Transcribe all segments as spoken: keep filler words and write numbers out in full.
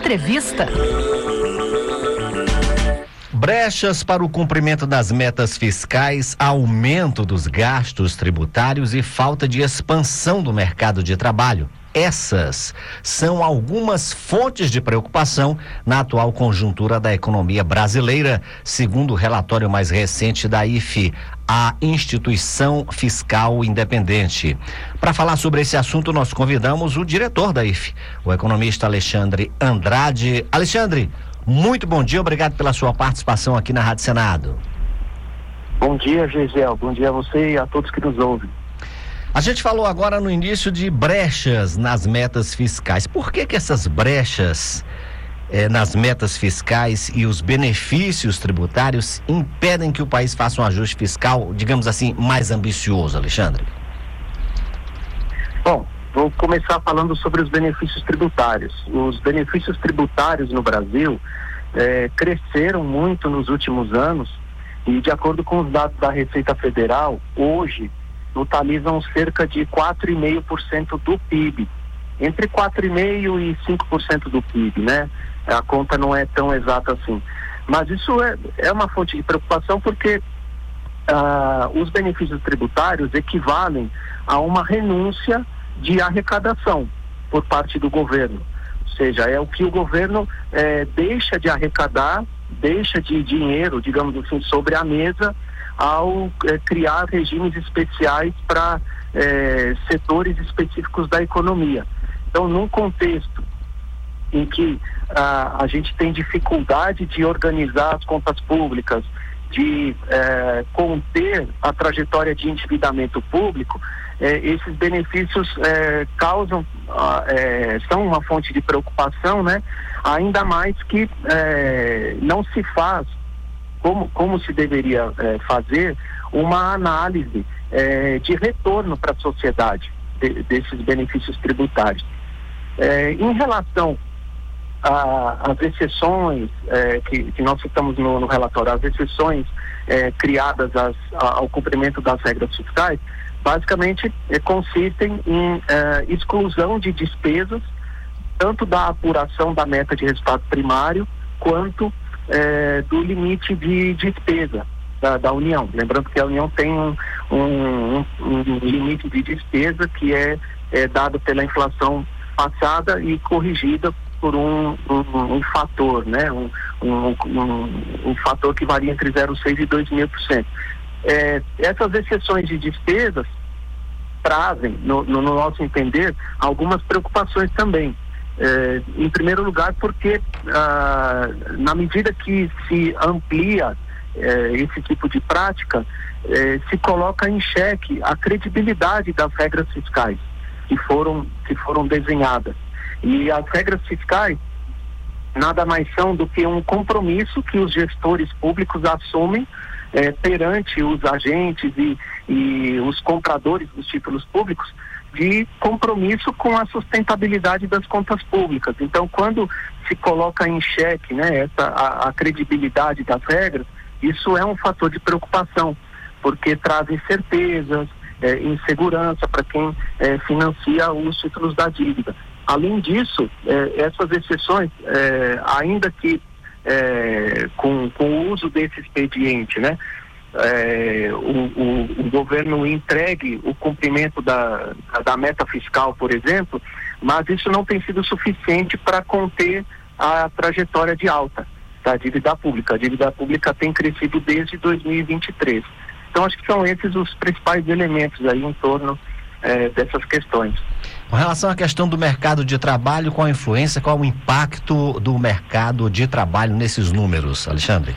Entrevista. Brechas para o cumprimento das metas fiscais, aumento dos gastos tributários e falta de expansão do mercado de trabalho. Essas são algumas fontes de preocupação na atual conjuntura da economia brasileira, segundo o relatório mais recente da I F E, a Instituição Fiscal Independente. Para falar sobre esse assunto, nós convidamos o diretor da I F E, o economista Alexandre Andrade. Alexandre, muito bom dia, obrigado pela sua participação aqui na Rádio Senado. Bom dia, Gisele, bom dia a você e a todos que nos ouvem. A gente falou agora no início de brechas nas metas fiscais. Por que que essas brechas eh, nas metas fiscais e os benefícios tributários impedem que o país faça um ajuste fiscal, digamos assim, mais ambicioso, Alexandre? Bom, vou começar falando sobre os benefícios tributários. Os benefícios tributários no Brasil eh, cresceram muito nos últimos anos e, de acordo com os dados da Receita Federal, hoje totalizam cerca de quatro vírgula cinco por cento do P I B, entre quatro vírgula cinco por cento e cinco por cento do P I B, né? A conta não é tão exata assim. Mas isso é, é uma fonte de preocupação porque ah, os benefícios tributários equivalem a uma renúncia de arrecadação por parte do governo. Ou seja, é o que o governo eh, deixa de arrecadar, deixa de dinheiro, digamos assim, sobre a mesa ao eh, criar regimes especiais para eh, setores específicos da economia. Então, num contexto em que ah, a gente tem dificuldade de organizar as contas públicas, de eh, conter a trajetória de endividamento público, eh, esses benefícios eh, causam, ah, eh, são uma fonte de preocupação, né? Ainda mais que eh, não se faz Como, como se deveria eh, fazer uma análise eh, de retorno para a sociedade de, desses benefícios tributários. Eh, em relação às exceções eh, que, que nós citamos no, no relatório, as exceções eh, criadas as, a, ao cumprimento das regras fiscais, basicamente eh, consistem em eh, exclusão de despesas, tanto da apuração da meta de resultado primário, quanto É, do limite de despesa da, da União. Lembrando que a União tem um, um, um limite de despesa que é, é dado pela inflação passada e corrigida por um, um, um fator, né? Um, um, um, um fator que varia entre zero vírgula seis por cento e dois vírgula cinco por cento. É, essas exceções de despesas trazem, no, no nosso entender, algumas preocupações também. É, em primeiro lugar, porque ah, na medida que se amplia eh, esse tipo de prática, eh, se coloca em xeque a credibilidade das regras fiscais que foram, que foram desenhadas. E as regras fiscais nada mais são do que um compromisso que os gestores públicos assumem eh, perante os agentes e, e os compradores dos títulos públicos, de compromisso com a sustentabilidade das contas públicas. Então, quando se coloca em xeque, né, essa, a, a credibilidade das regras, isso é um fator de preocupação, porque traz incertezas, é, insegurança para quem é, financia os títulos da dívida. Além disso, é, essas exceções, é, ainda que é, com, com o uso desse expediente, né, É, o, o, o governo entregue o cumprimento da, da meta fiscal, por exemplo, mas isso não tem sido suficiente para conter a trajetória de alta da dívida pública. A dívida pública tem crescido desde dois mil e vinte e três. Então, acho que são esses os principais elementos aí em torno é, dessas questões. Com relação à questão do mercado de trabalho, qual a influência, qual o impacto do mercado de trabalho nesses números, Alexandre?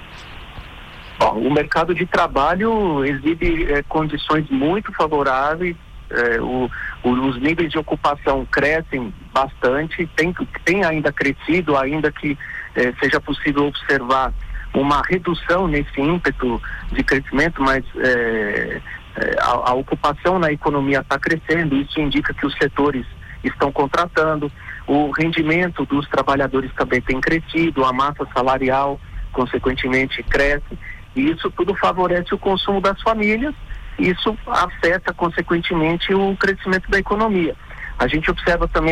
Bom, o mercado de trabalho exibe eh, condições muito favoráveis, eh, o, o, os níveis de ocupação crescem bastante, tem, tem ainda crescido, ainda que eh, seja possível observar uma redução nesse ímpeto de crescimento, mas eh, eh, a, a ocupação na economia está crescendo, isso indica que os setores estão contratando, o rendimento dos trabalhadores também tem crescido, a massa salarial, consequentemente, cresce. E isso tudo favorece o consumo das famílias, isso afeta, consequentemente, o crescimento da economia. A gente observa também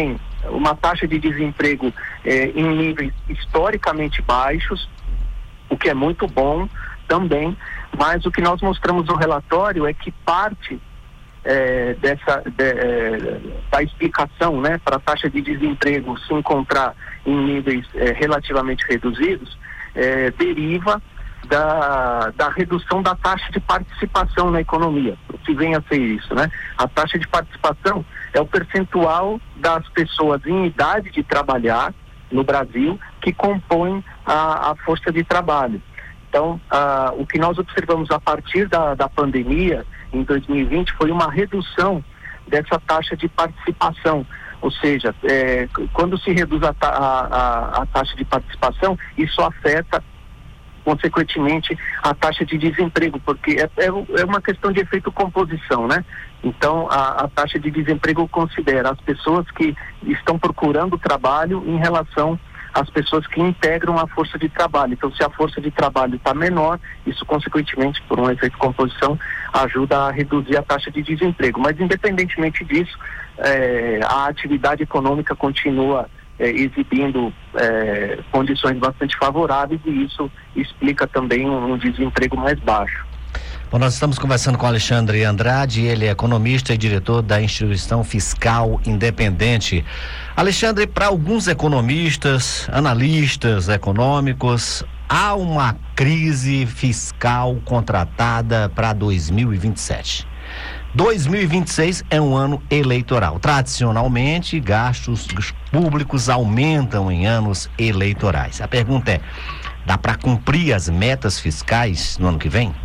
uma taxa de desemprego eh, em níveis historicamente baixos, o que é muito bom também, mas o que nós mostramos no relatório é que parte É, dessa de, é, da explicação, né, para a taxa de desemprego se encontrar em níveis é, relativamente reduzidos, é, deriva da, da redução da taxa de participação na economia, o que vem a ser isso, né? A taxa de participação é o percentual das pessoas em idade de trabalhar no Brasil que compõem a, a força de trabalho. Então, ah, o que nós observamos a partir da, da pandemia, em dois mil e vinte, foi uma redução dessa taxa de participação. Ou seja, é, quando se reduz a, ta, a, a taxa de participação, isso afeta, consequentemente, a taxa de desemprego, porque é, é, é uma questão de efeito composição, né? Então, a, a taxa de desemprego considera as pessoas que estão procurando trabalho em relação as pessoas que integram a força de trabalho. Então, se a força de trabalho está menor, isso, consequentemente, por um efeito de composição, ajuda a reduzir a taxa de desemprego. Mas, independentemente disso, eh, a atividade econômica continua eh, exibindo eh, condições bastante favoráveis, e isso explica também um, um desemprego mais baixo. Bom, nós estamos conversando com Alexandre Andrade, ele é economista e diretor da Instituição Fiscal Independente. Alexandre, para alguns economistas, analistas econômicos, há uma crise fiscal contratada para dois mil e vinte e sete. dois mil e vinte e seis é um ano eleitoral. Tradicionalmente, gastos públicos aumentam em anos eleitorais. A pergunta é, dá para cumprir as metas fiscais no ano que vem?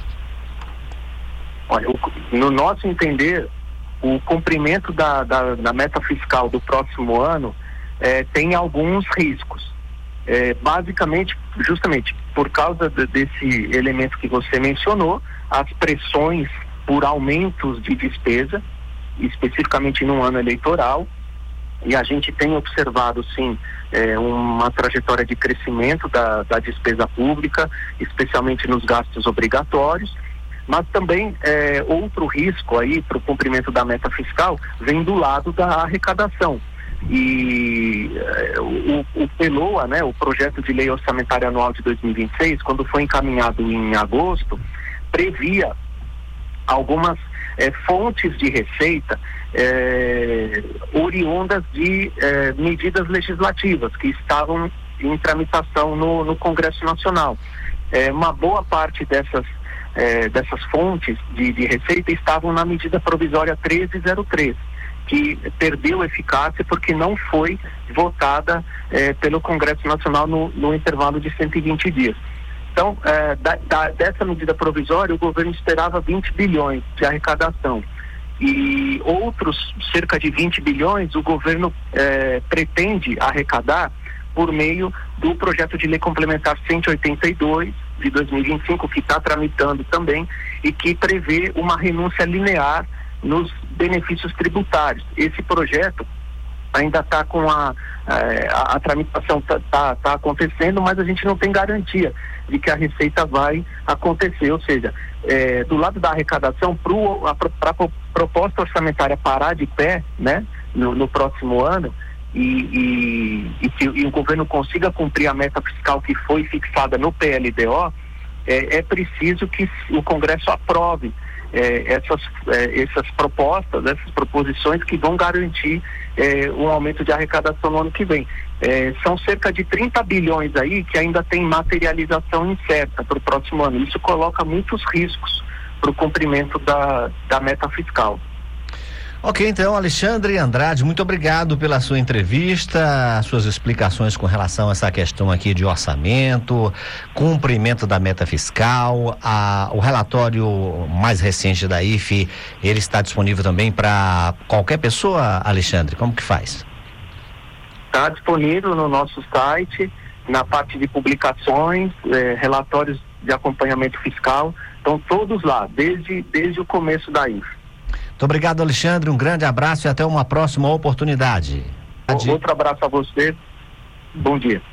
Olha, no nosso entender, o cumprimento da, da, da meta fiscal do próximo ano eh, tem alguns riscos. Eh, basicamente, justamente por causa de, desse elemento que você mencionou, as pressões por aumentos de despesa, especificamente no ano eleitoral, e a gente tem observado, sim, eh, uma trajetória de crescimento da, da despesa pública, especialmente nos gastos obrigatórios. Mas também é, outro risco aí para o cumprimento da meta fiscal vem do lado da arrecadação. E é, o, o PELOA, né, o Projeto de Lei Orçamentária Anual de dois mil e vinte e seis, quando foi encaminhado em agosto, previa algumas é, fontes de receita é, oriundas de é, medidas legislativas que estavam em tramitação no, no Congresso Nacional. É, uma boa parte dessas É, dessas fontes de, de receita estavam na medida provisória treze zero três, que perdeu eficácia porque não foi votada é, pelo Congresso Nacional no, no intervalo de cento e vinte dias. Então, é, da, da, dessa medida provisória, o governo esperava vinte bilhões de arrecadação. E outros cerca de vinte bilhões o governo é, pretende arrecadar por meio do projeto de lei complementar cento e oitenta e dois de dois mil e vinte e cinco, que está tramitando também e que prevê uma renúncia linear nos benefícios tributários. Esse projeto ainda está com a, a, a tramitação está tá, tá acontecendo, mas a gente não tem garantia de que a receita vai acontecer, ou seja, é, do lado da arrecadação, para a proposta orçamentária parar de pé, né, no, no próximo ano, E, e, e que e o governo consiga cumprir a meta fiscal que foi fixada no P L D O, é, é preciso que o Congresso aprove é, essas, é, essas propostas, essas proposições que vão garantir é, um aumento de arrecadação no ano que vem. É, são cerca de trinta bilhões aí que ainda tem materialização incerta para o próximo ano. Isso coloca muitos riscos para o cumprimento da, da meta fiscal. Ok, então, Alexandre Andrade, muito obrigado pela sua entrevista, suas explicações com relação a essa questão aqui de orçamento, cumprimento da meta fiscal, a, o relatório mais recente da I F E, ele está disponível também para qualquer pessoa, Alexandre, como que faz? Está disponível no nosso site, na parte de publicações, eh, relatórios de acompanhamento fiscal, estão todos lá, desde, desde o começo da I F E. Muito obrigado, Alexandre, um grande abraço e até uma próxima oportunidade. Outro abraço a você, bom dia.